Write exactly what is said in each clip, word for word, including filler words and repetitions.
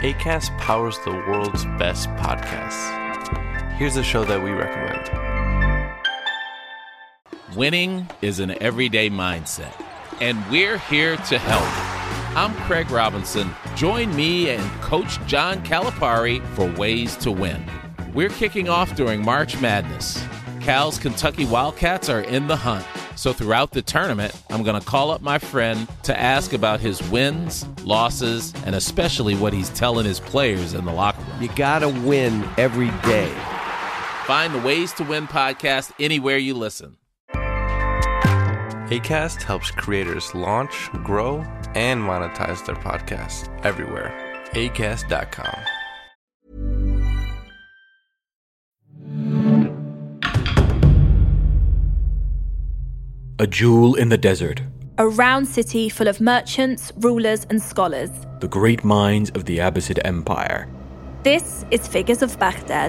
Acast powers the world's best podcasts. Here's a show that we recommend. Winning is an everyday mindset, and we're here to help. I'm Craig Robinson. Join me and Coach John Calipari for Ways to Win. We're kicking off during March Madness. Cal's Kentucky Wildcats are in the hunt. So throughout the tournament, I'm going to call up my friend to ask about his wins, losses, and especially what he's telling his players in the locker room. You got to win every day. Find the Ways to Win podcast anywhere you listen. Acast helps creators launch, grow, and monetize their podcasts everywhere. acast dot com. A jewel in the desert. A round city full of merchants, rulers, and scholars. The great minds of the Abbasid Empire. This is Figures of Baghdad.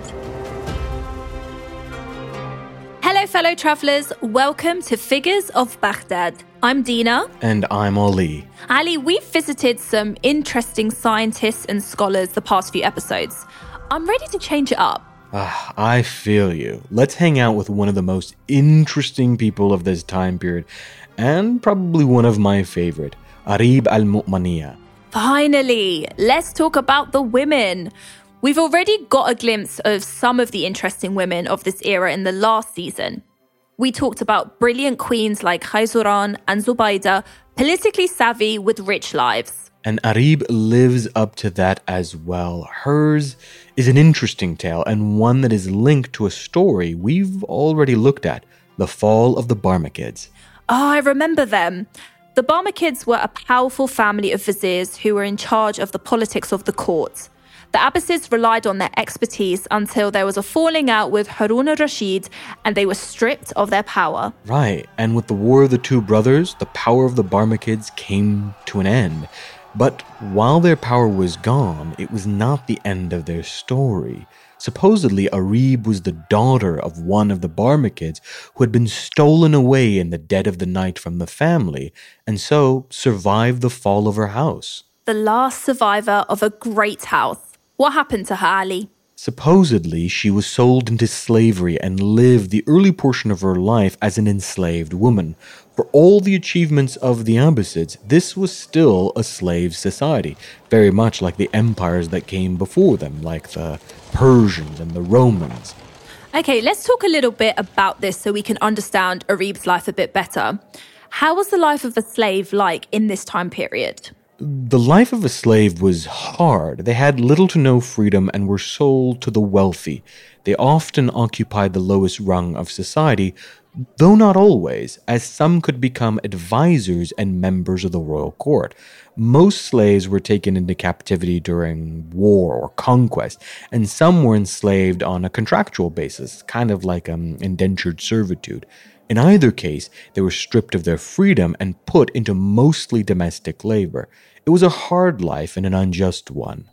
Hello, fellow travellers. Welcome to Figures of Baghdad. I'm Dina. And I'm Ali. Ali, we've visited some interesting scientists and scholars the past few episodes. I'm ready to change it up. Ah, I feel you. Let's hang out with one of the most interesting people of this time period, and probably one of my favorite, Arib al-Mu'maniyya. Finally, let's talk about the women. We've already got a glimpse of some of the interesting women of this era in the last season. We talked about brilliant queens like Khayzuran and Zubaydah, politically savvy with rich lives. And Arib lives up to that as well. Hers is an interesting tale, and one that is linked to a story we've already looked at, the fall of the Barmakids. Oh, I remember them. The Barmakids were a powerful family of viziers who were in charge of the politics of the court. The Abbasids relied on their expertise until there was a falling out with Harun al-Rashid, and they were stripped of their power. Right, and with the War of the Two Brothers, the power of the Barmakids came to an end. But while their power was gone, it was not the end of their story. Supposedly, Arib was the daughter of one of the Barmakids who had been stolen away in the dead of the night from the family, and so survived the fall of her house. The last survivor of a great house. What happened to her, Ali? Supposedly, she was sold into slavery and lived the early portion of her life as an enslaved woman. For all the achievements of the Abbasids, this was still a slave society, very much like the empires that came before them, like the Persians and the Romans. Okay, let's talk a little bit about this so we can understand Arib's life a bit better. How was the life of a slave like in this time period? The life of a slave was hard. They had little to no freedom and were sold to the wealthy. They often occupied the lowest rung of society, though not always, as some could become advisors and members of the royal court. Most slaves were taken into captivity during war or conquest, and some were enslaved on a contractual basis, kind of like um, indentured servitude. In either case, they were stripped of their freedom and put into mostly domestic labor. It was a hard life and an unjust one.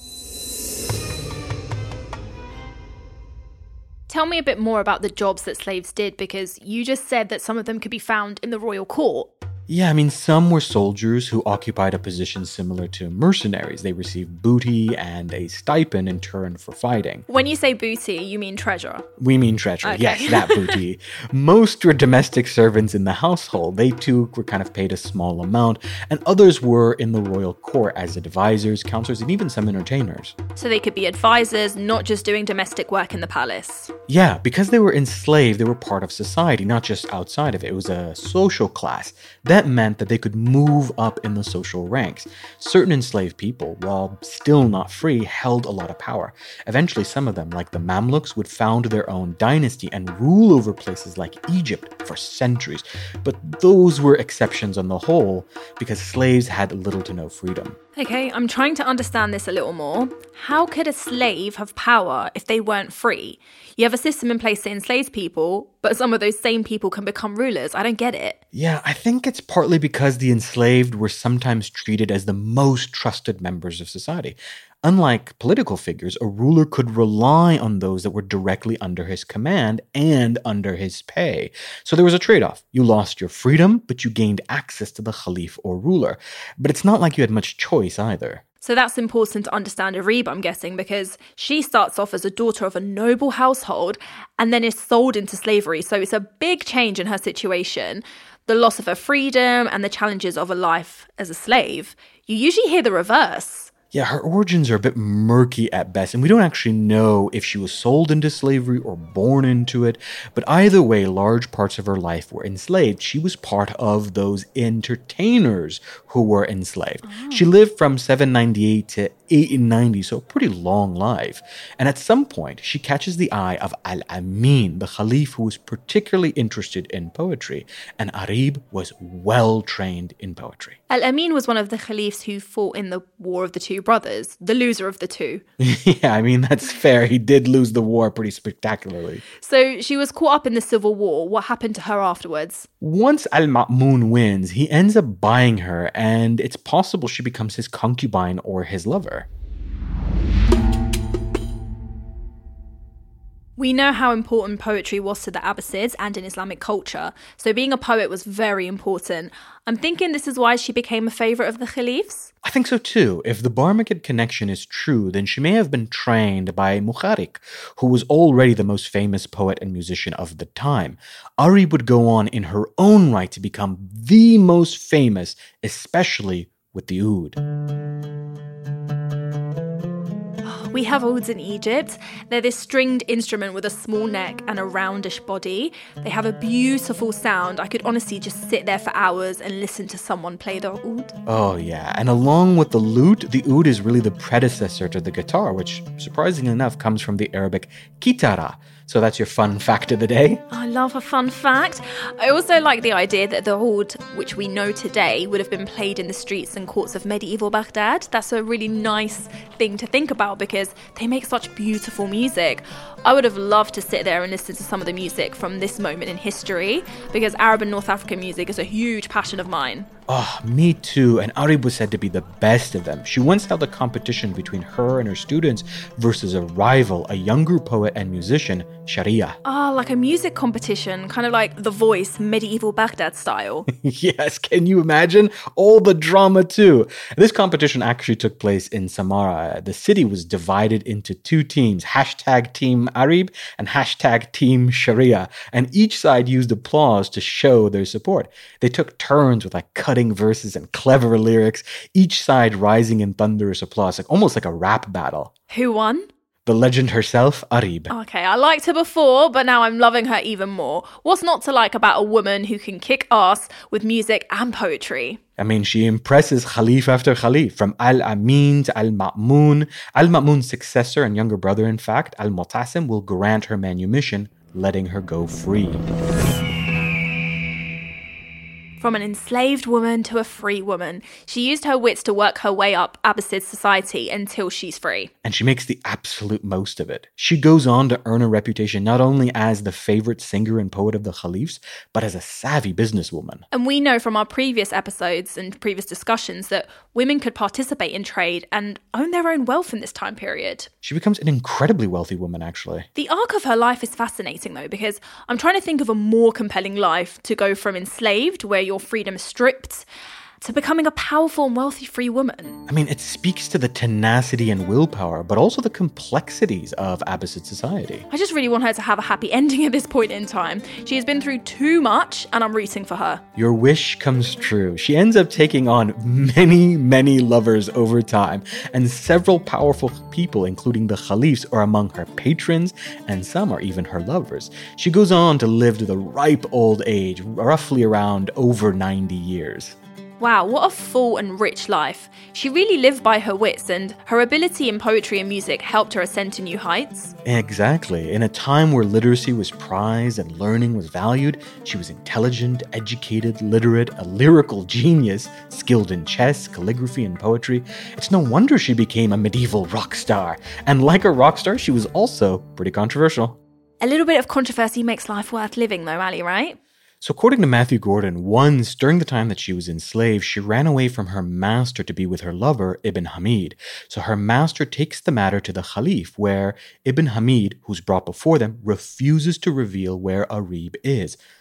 Tell me a bit more about the jobs that slaves did, because you just said that some of them could be found in the royal court. Yeah, I mean, some were soldiers who occupied a position similar to mercenaries. They received booty and a stipend in turn for fighting. When you say booty, you mean treasure? We mean treasure, okay. Yes, that booty. Most were domestic servants in the household. They too were kind of paid a small amount, and others were in the royal court as advisors, counselors, and even some entertainers. So they could be advisors, not just doing domestic work in the palace. Yeah, because they were enslaved, they were part of society, not just outside of it. It was a social class. That meant that they could move up in the social ranks. Certain enslaved people, while still not free, held a lot of power. Eventually, some of them, like the Mamluks, would found their own dynasty and rule over places like Egypt for centuries. But those were exceptions on the whole, because slaves had little to no freedom. Okay, I'm trying to understand this a little more. How could a slave have power if they weren't free? You have a system in place that enslaves people, but some of those same people can become rulers. I don't get it. Yeah, I think it's partly because the enslaved were sometimes treated as the most trusted members of society. Unlike political figures, a ruler could rely on those that were directly under his command and under his pay. So there was a trade-off. You lost your freedom, but you gained access to the Khalif or ruler. But it's not like you had much choice either. So that's important to understand Arib, I'm guessing, because she starts off as a daughter of a noble household and then is sold into slavery. So it's a big change in her situation. The loss of her freedom and the challenges of a life as a slave. You usually hear the reverse. Yeah, her origins are a bit murky at best, and we don't actually know if she was sold into slavery or born into it. But either way, large parts of her life were enslaved. She was part of those entertainers who were enslaved. Oh. She lived from seven ninety-eight to eight ninety, so a pretty long life. And at some point, she catches the eye of Al-Amin, the Khalif who was particularly interested in poetry. And Arib was well trained in poetry. Al-Amin was one of the Khalifs who fought in the War of the Two Brothers, the loser of the two. Yeah, I mean, that's fair. He did lose the war pretty spectacularly. So she was caught up in the civil war. What happened to her afterwards? Once Al-Ma'mun wins, he ends up buying her, and it's possible she becomes his concubine or his lover. We know how important poetry was to the Abbasids and in Islamic culture, so being a poet was very important. I'm thinking this is why she became a favourite of the Khalifs? I think so too. If the Barmakid connection is true, then she may have been trained by Mukharik, who was already the most famous poet and musician of the time. Arib would go on in her own right to become the most famous, especially with the oud. We have ouds in Egypt. They're this stringed instrument with a small neck and a roundish body. They have a beautiful sound. I could honestly just sit there for hours and listen to someone play the oud. Oh yeah, and along with the lute, the oud is really the predecessor to the guitar, which surprisingly enough comes from the Arabic kitara. So that's your fun fact of the day. I love a fun fact. I also like the idea that the oud, which we know today, would have been played in the streets and courts of medieval Baghdad. That's a really nice thing to think about because they make such beautiful music. I would have loved to sit there and listen to some of the music from this moment in history because Arab and North African music is a huge passion of mine. Oh, me too. And Arib was said to be the best of them. She once held a competition between her and her students versus a rival, a younger poet and musician, Sharia. Ah, oh, like a music competition, kind of like The Voice, medieval Baghdad style. Yes, can you imagine? All the drama too. This competition actually took place in Samarra. The city was divided into two teams, hashtag Team Arib and hashtag Team Sharia. And each side used applause to show their support. They took turns with like cutting verses and clever lyrics, each side rising in thunderous applause, like almost like a rap battle. Who won? The legend herself, Arib. Okay, I liked her before, but now I'm loving her even more. What's not to like about a woman who can kick ass with music and poetry? I mean, she impresses Khalif after Khalif, from Al-Amin to Al-Ma'mun. Al-Ma'mun's successor and younger brother, in fact, Al-Mutasim, will grant her manumission, letting her go free. From an enslaved woman to a free woman, she used her wits to work her way up Abbasid society until she's free. And she makes the absolute most of it. She goes on to earn a reputation not only as the favorite singer and poet of the Khalifs, but as a savvy businesswoman. And we know from our previous episodes and previous discussions that women could participate in trade and own their own wealth in this time period. She becomes an incredibly wealthy woman, actually. The arc of her life is fascinating, though, because I'm trying to think of a more compelling life to go from enslaved, where your freedom is stripped, to becoming a powerful and wealthy free woman. I mean, it speaks to the tenacity and willpower, but also the complexities of Abbasid society. I just really want her to have a happy ending at this point in time. She has been through too much, and I'm rooting for her. Your wish comes true. She ends up taking on many, many lovers over time, and several powerful people, including the Khalifs, are among her patrons, and some are even her lovers. She goes on to live to the ripe old age, roughly around over ninety years. Wow, what a full and rich life. She really lived by her wits, and her ability in poetry and music helped her ascend to new heights. Exactly. In a time where literacy was prized and learning was valued, she was intelligent, educated, literate, a lyrical genius, skilled in chess, calligraphy, and poetry. It's no wonder she became a medieval rock star. And like a rock star, she was also pretty controversial. A little bit of controversy makes life worth living, though, Ali, right? So according to Matthew Gordon, once during the time that she was enslaved, she ran away from her master to be with her lover, Ibn Hamid. So her master takes the matter to the Khalif, where Ibn Hamid, who's brought before them, refuses to reveal where Arib is.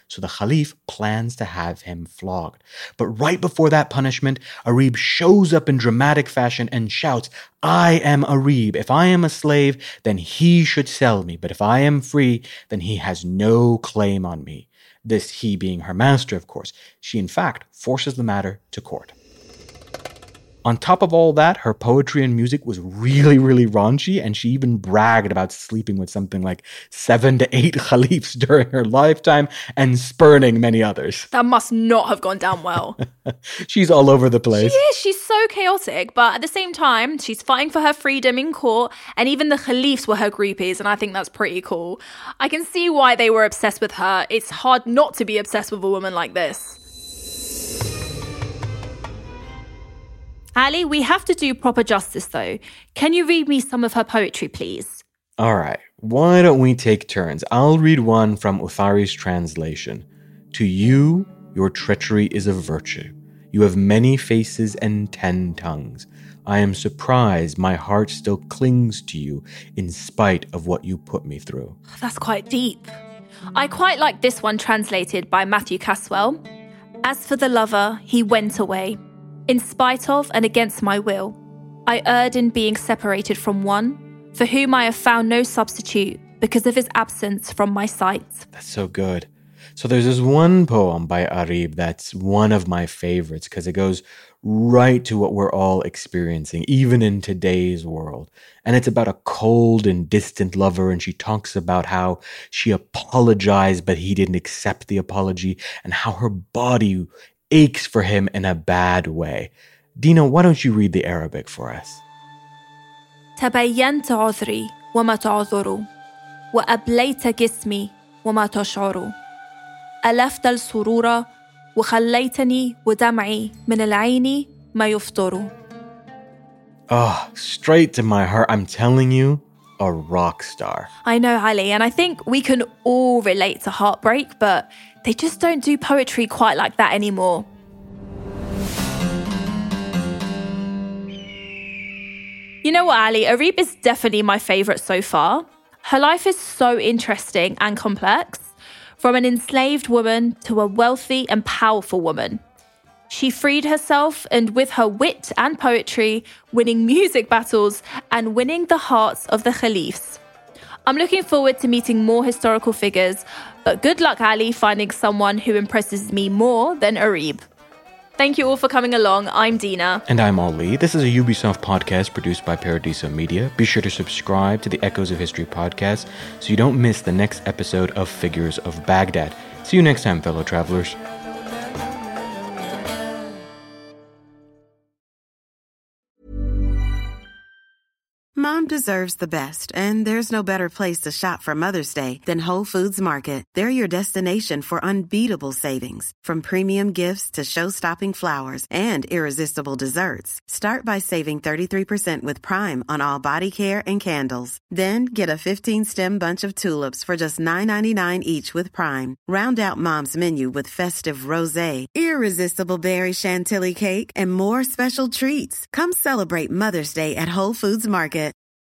so the Khalif plans to have him flogged. But right before that punishment, Arib shows up in dramatic fashion and shouts, "I am Arib. If I am a slave, then he should sell me. But if I am free, then he has no claim on me." This he being her master, of course. She, in fact, forces the matter to court. On top of all that, her poetry and music was really, really raunchy, and she even bragged about sleeping with something like seven to eight Khalifs during her lifetime and spurning many others. That must not have gone down well. She's all over the place. She is. She's so chaotic, but at the same time, she's fighting for her freedom in court, and even the Khalifs were her groupies, and I think that's pretty cool. I can see why they were obsessed with her. It's hard not to be obsessed with a woman like this. Ali, we have to do proper justice though. Can you read me some of her poetry, please? All right. Why don't we take turns? I'll read one from Uthari's translation. "To you, your treachery is a virtue. You have many faces and ten tongues. I am surprised my heart still clings to you in spite of what you put me through." That's quite deep. I quite like this one translated by Matthew Caswell. "As for the lover, he went away. In spite of and against my will, I erred in being separated from one, for whom I have found no substitute because of his absence from my sight." That's so good. So there's this one poem by Arib that's one of my favorites because it goes right to what we're all experiencing, even in today's world. And it's about a cold and distant lover, and she talks about how she apologized, but he didn't accept the apology, and how her body aches for him in a bad way. Dina, why don't you read the Arabic for us? تبينت عذري وما تعذر وأبليت جسمي وما تشعر ألفت السرور وخليتني ودمعي من العين ما يفطر. Oh, straight to my heart. I'm telling you, a rock star. I know, Ali, and I think we can all relate to heartbreak, but they just don't do poetry quite like that anymore. You know what, Ali? Arib is definitely my favourite so far. Her life is so interesting and complex. From an enslaved woman to a wealthy and powerful woman. She freed herself, and with her wit and poetry, winning music battles and winning the hearts of the Khalifs. I'm looking forward to meeting more historical figures, but good luck, Ali, finding someone who impresses me more than Arib. Thank you all for coming along. I'm Dina. And I'm Ali. This is a Ubisoft podcast produced by Paradiso Media. Be sure to subscribe to the Echoes of History podcast so you don't miss the next episode of Figures of Baghdad. See you next time, fellow travelers. Mom deserves the best, and there's no better place to shop for Mother's Day than Whole Foods Market. They're your destination for unbeatable savings, from premium gifts to show-stopping flowers and irresistible desserts. Start by saving thirty-three percent with Prime on all body care and candles. Then get a fifteen-stem bunch of tulips for just nine ninety-nine each with Prime. Round out Mom's menu with festive rosé, irresistible berry chantilly cake, and more special treats. Come celebrate Mother's Day at Whole Foods Market.